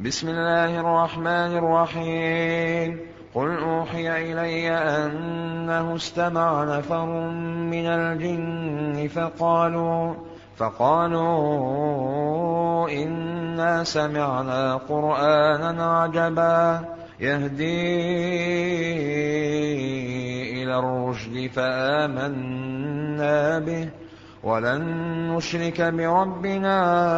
بسم الله الرحمن الرحيم. قل أوحي إلي أنه استمع نفر من الجن فقالوا إنا سمعنا قرآنا عجبا يهدي إلى الرشد فآمنا به ولن نشرك بربنا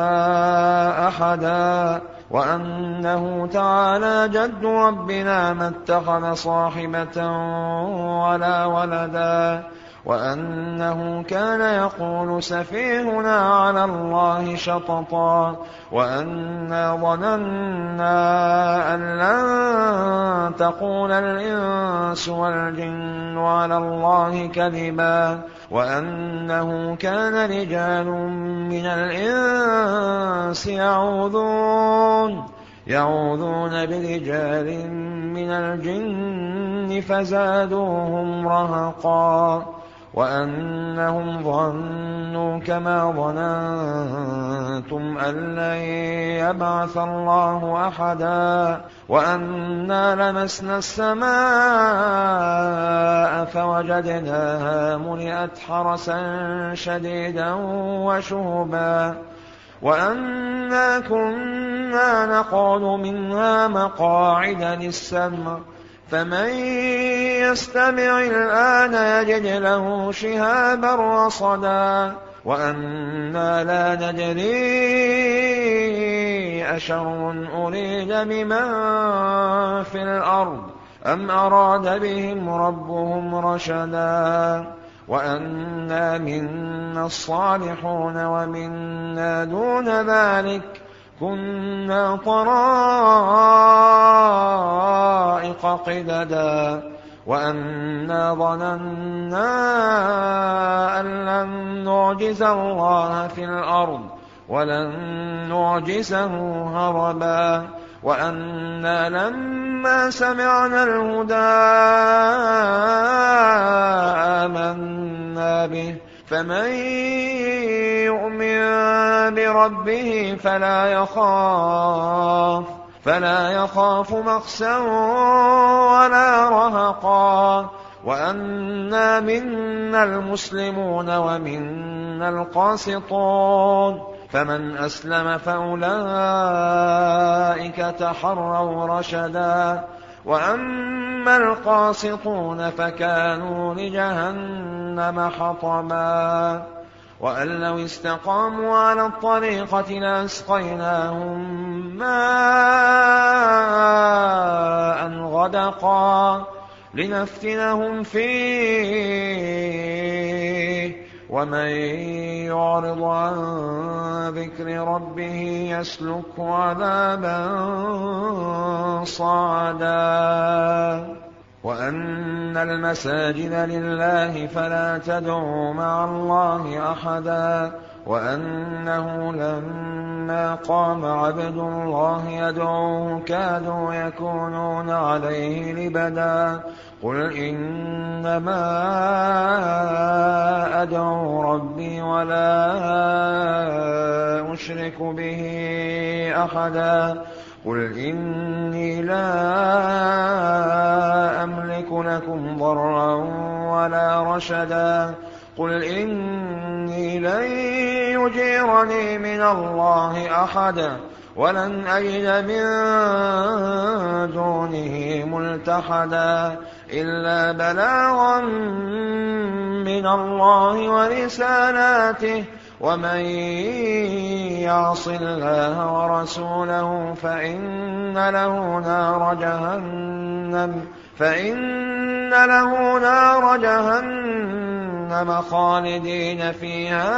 أحدا وأنه تعالى جد ربنا ما اتخذ صاحبة ولا ولدا وأنه كان يقول سفيهنا على الله شططا وأنا ظننا أن لن تقول الإنس والجن على الله كذبا وأنه كان رجال من الإنس يعوذون برجال من الجن فزادوهم رهقا وأنهم ظنوا كما ظننتم أن لن يبعث الله أحدا وأنا لمسنا السماء فوجدناها ملئت حرسا شديدا وشهبا وأنا كنا نقعد منها مقاعد للسمع فمن يستمع الآن يجد له شهابا رصدا وأنا لا ندري أشر أريد بمن في الأرض أم أراد بهم ربهم رشدا وأنا منا الصالحون ومنا دون ذلك كنا طرائق قددا وأنا ظننا أن لن نعجز الله في الأرض ولن نعجزه هربا وأنا لما سمعنا الهدى آمنا به فمن يؤمن بربه فلا يخاف مخسا ولا رهقا وأنا منا المسلمون ومنا القاسطون فمن أسلم فأولئك تحروا رشدا وأما القاسطون فكانوا لجهنم حطبا وأن لو استقاموا على الطريقة لأسقيناهم ماء غدقا لنفتنهم فيه ومن يعرض عن ذكر ربه يسلكه عذابا صعدا وأن المساجد لله فلا تدعوا مع الله أحدا وأنه لما قام عبد الله يدعوه كادوا يكونون عليه لبدا قل إنما أدعو ربي ولا أشرك به أحدا قل إني لا أملك لكم ضرا ولا رشدا قل إني لن يجيرني من الله أحدا ولن أجد من دونه ملتحدا إلا بلاغا من الله ورسالاته ومن يعص الله ورسوله فإن له نار جهنم خالدين فيها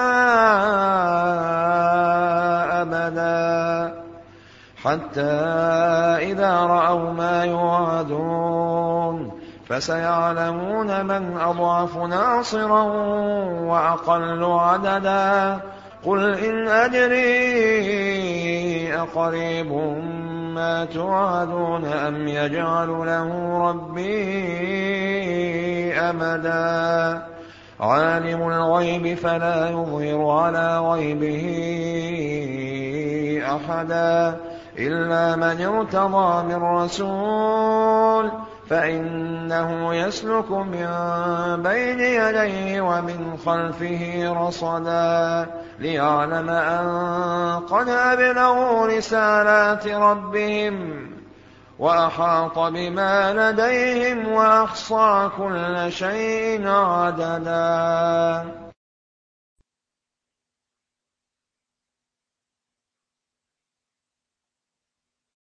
أبدا حتى إذا رأوا ما يوعدون فسيعلمون من أضعف ناصرا وأقل عددا قل إن أدري أقريب ما توعدون أم يجعل له ربي أمدا عالم الغيب فلا يظهر على غيبه أحدا إلا من ارتضى من رسول فإنه يسلك من بين يديه ومن خلفه رصدا ليعلم أن قد أبلغوا رسالات ربهم وأحاط بما لديهم وأحصى كل شيء عددا